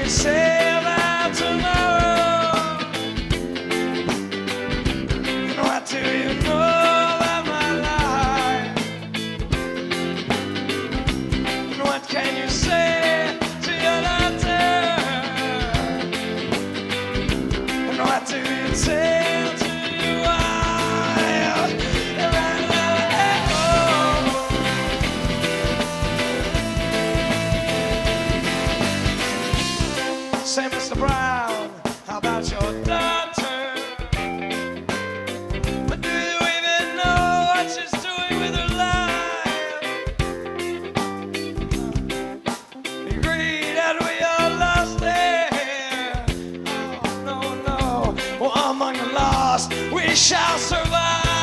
you say about tomorrow? And what do you know about my life? And what can you say to your daughter? And what do you tell to your wife? Say, Mr. Brown, how about your daughter? But do you even know what she's doing with her life? You agree that we are lost there? Oh, no, no. Well, among the lost, we shall survive.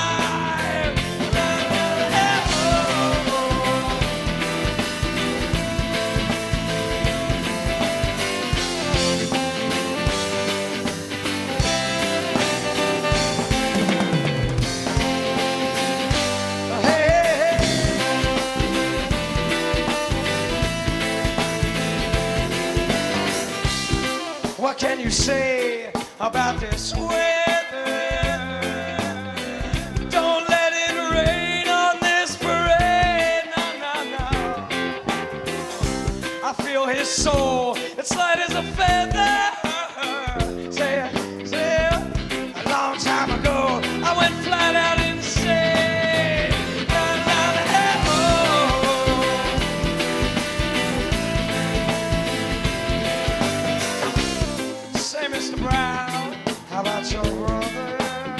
What can you say about this weather? Don't let it rain on this parade. No, no, no. I feel his soul, it's light as a feather. Say, a long time ago, I went flat out insane. Na, na, na, oh. Say, Mr. Brown, how about your brother?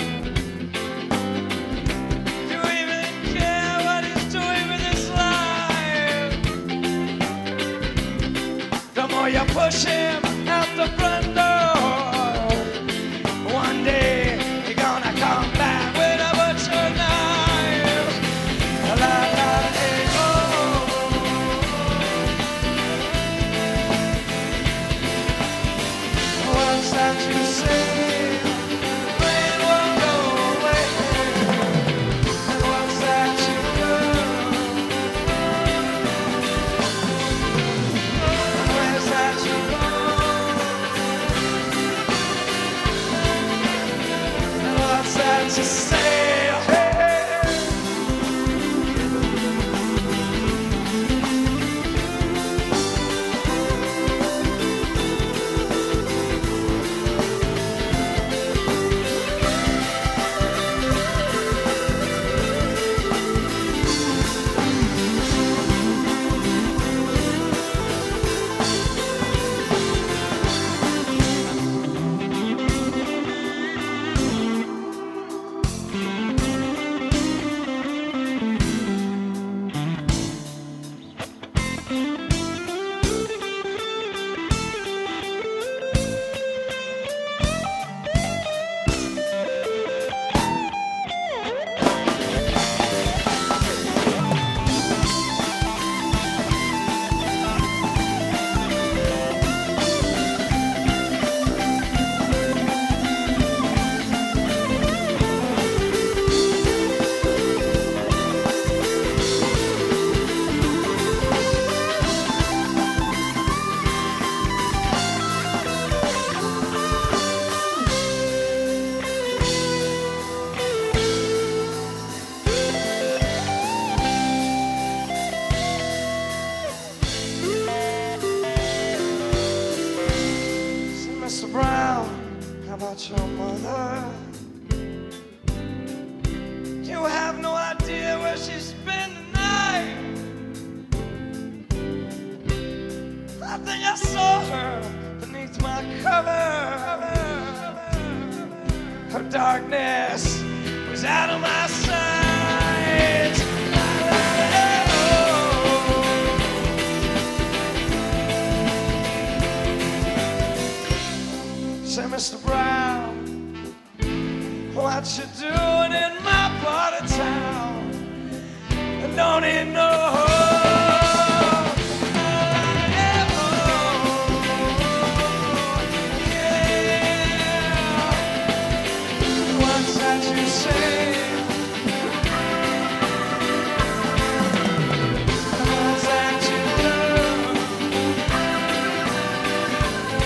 Do you even care what he's doing with his life? The more you push him out the front door, one day you're gonna come back with a butcher knife. La, la, hey, oh. What's that you say? Rain won't go away. And what's that you do? Where's that you go? And what's that you say? Hey. Mr. Brown, how about your mother? You have no idea where she spent the night. I think I saw her beneath my cover. Her darkness was out of my sight. Say, Mr. Brown, what you doing in my part of town? And don't he know? What's that you say? What's that you do?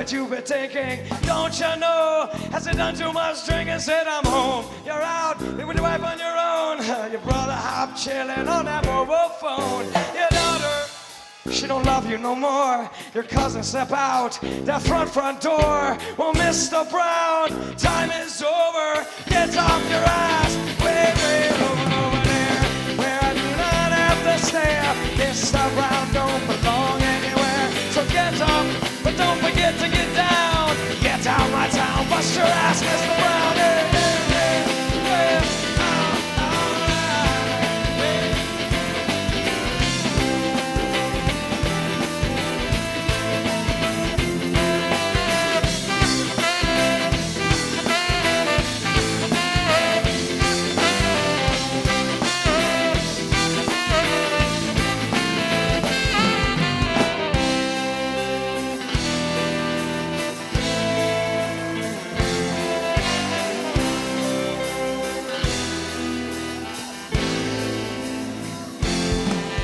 what you've been thinking. Don't you know? Has it done too much drinking? Said I'm home. You're out with your wife on your own. Your brother hop chilling on that mobile phone. Your daughter, she don't love you no more. Your cousin step out that front door. Well, Mr. Brown, time is over. Get off your ass, way over there, where I do not have to stare. Mr. Brown don't belong anywhere. So get up, but don't forget to get down. Get out my town, bust your ass, Mr. Brown. Hey, hey, hey, hey.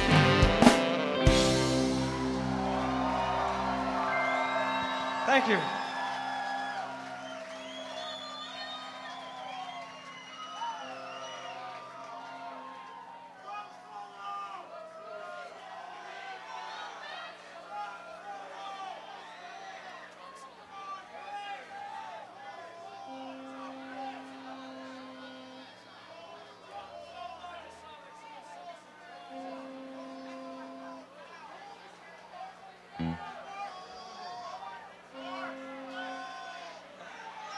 Thank you.